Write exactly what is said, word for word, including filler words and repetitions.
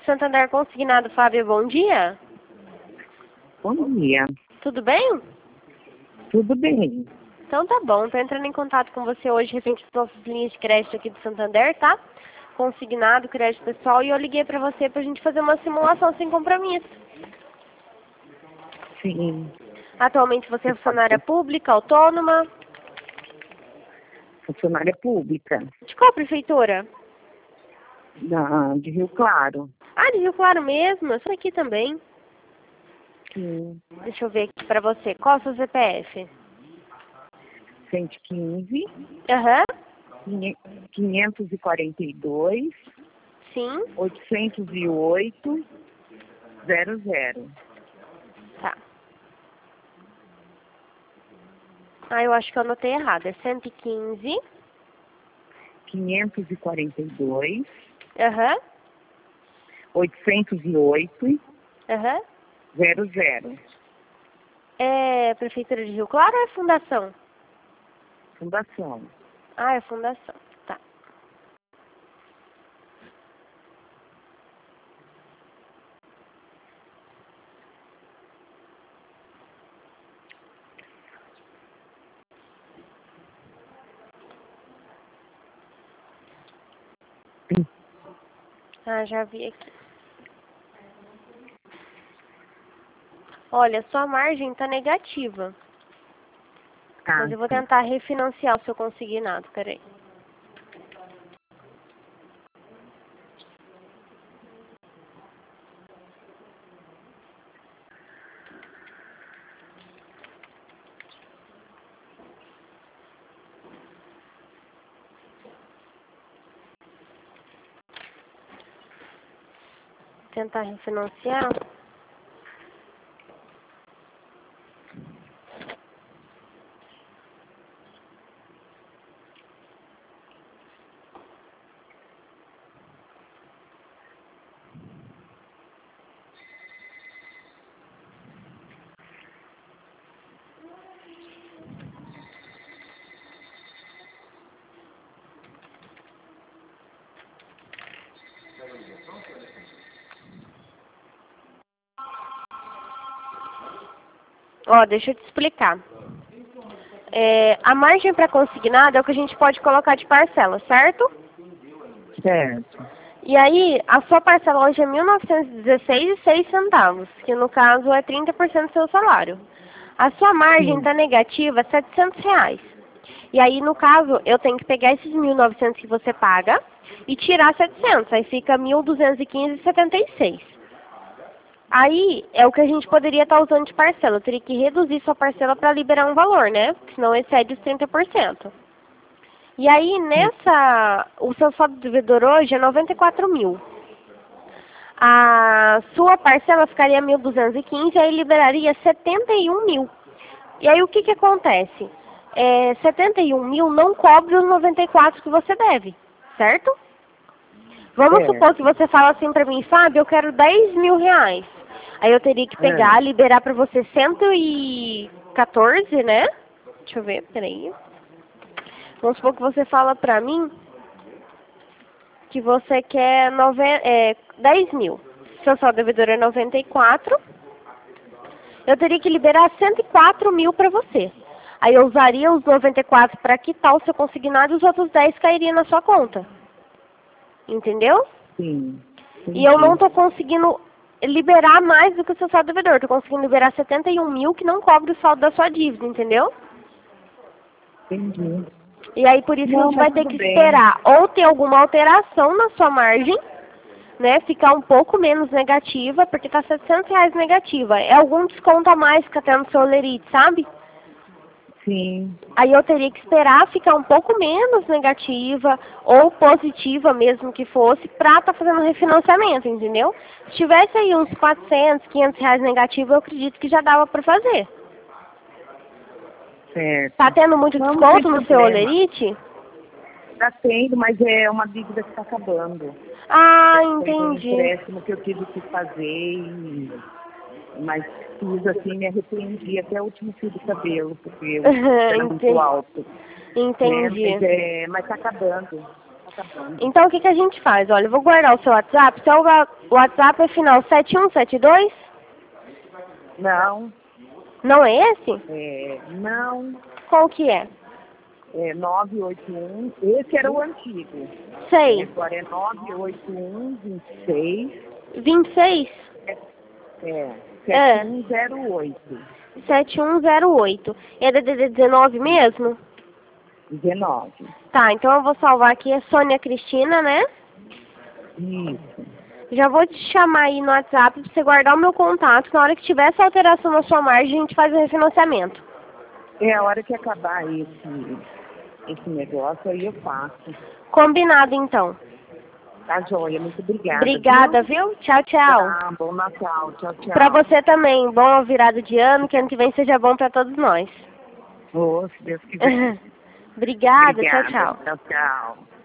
Santander Consignado, Fábio, bom dia. Bom dia. Tudo bem? Tudo bem. Então tá bom, tô entrando em contato com você hoje referente às nossas linhas de crédito aqui do Santander, tá? Consignado, crédito pessoal, e eu liguei pra você pra gente fazer uma simulação sem compromisso. Sim. Atualmente você é funcionária pública, autônoma? Funcionária pública. De qual prefeitura? Da, de Rio Claro. Ah, de Rio Claro mesmo, eu sou aqui também. Sim. Deixa eu ver aqui pra você, qual é o seu C P F? cento e quinze, Aham, quinhentos e quarenta e dois, sim, oitocentos e oito, zero zero. tá. Ah, eu acho que eu anotei errado, é cento e quinze, quinhentos e quarenta e dois, aham, oitocentos e oito, aham. zero zero. É Prefeitura de Rio Claro ou é Fundação? Fundação. Ah, é Fundação, tá. Ah, já vi aqui. Olha, sua margem tá negativa. Tá. Mas eu vou tentar refinanciar o seu consignado, peraí. Tentar refinanciar. Ó, deixa eu te explicar. É, a margem para consignado é o que a gente pode colocar de parcela, certo? Certo. E aí, a sua parcela hoje é mil novecentos e dezesseis reais e seis centavos, que no caso é trinta por cento do seu salário. A sua margem Sim. está negativa, setecentos reais. E aí, no caso, eu tenho que pegar esses mil e novecentos que você paga e tirar setecentos, aí fica mil duzentos e quinze reais e setenta e seis centavos. Aí, é o que a gente poderia estar usando de parcela. Eu teria que reduzir sua parcela para liberar um valor, né? Porque senão excede os trinta por cento. E aí, nessa, o seu saldo devedor hoje é noventa e quatro mil. A sua parcela ficaria mil duzentos e quinze, aí liberaria setenta e um mil. E aí, o que que acontece? É, setenta e um mil não cobre os noventa e quatro que você deve, certo? Vamos Certo. supor que você fala assim pra mim, Fábio, eu quero dez mil reais. Aí eu teria que pegar, É. liberar pra você cento e quatorze, né? Deixa eu ver, peraí. Vamos supor que você fala pra mim que você quer nove, é, dez mil. Seu saldo devedor é noventa e quatro. Eu teria que liberar cento e quatro mil pra você. Aí eu usaria os noventa e quatro para quitar o seu consignado e os outros dez cairiam na sua conta. Entendeu? Sim. E eu não Entendi. estou conseguindo liberar mais do que o seu saldo devedor. Estou conseguindo liberar setenta e um mil que não cobre o saldo da sua dívida, entendeu? Entendi. E aí por isso que a Não, gente vai mas ter tudo que bem. esperar ou ter alguma alteração na sua margem, né? Ficar um pouco menos negativa, porque está setecentos reais negativa. É algum desconto a mais que está tendo no seu Olerite, sabe? Sim. Aí eu teria que esperar ficar um pouco menos negativa ou positiva mesmo que fosse para estar fazendo refinanciamento, entendeu? Se tivesse aí uns quatrocentos, quinhentos reais negativo, eu acredito que já dava para fazer. Certo. Tá tendo muito Não, não tem desconto no seu problema. Olerite? Está tendo, mas é uma dívida que está acabando. Ah, Foi um entendi. empréstimo que eu tive que fazer, e... mas fiz assim, me arrependi até o último fio do cabelo, porque o era muito Entendi. alto. Né? Entendi. Mas é, mas está acabando. tá bom. Então o que, que a gente faz? Olha, eu vou guardar o seu WhatsApp. Seu wa- WhatsApp é final sete um sete dois? Não, Não é esse? é, não, Qual que é? é nove oito um, esse era o antigo. Sei. Agora é nove oito um, vinte e seis, vinte e seis? é, É. sete um zero oito, sete um zero oito. É D D D dezenove mesmo? dezenove. Tá, então eu vou salvar aqui. É Sônia Cristina, né? Isso. Já vou te chamar aí no WhatsApp pra você guardar o meu contato. Na hora que tiver essa alteração na sua margem, a gente faz o refinanciamento. É a hora que acabar esse, esse negócio, aí eu faço. Combinado, então. Tá, joia? Muito obrigada. Obrigada, Viu? viu? Tchau, tchau. Tá, bom Natal. Tchau, tchau. Pra você também. Boa virada de ano. Que ano que vem seja bom pra todos nós. Oh, se Deus quiser. Obrigada. Tchau, Obrigada. tchau. Tchau, tchau.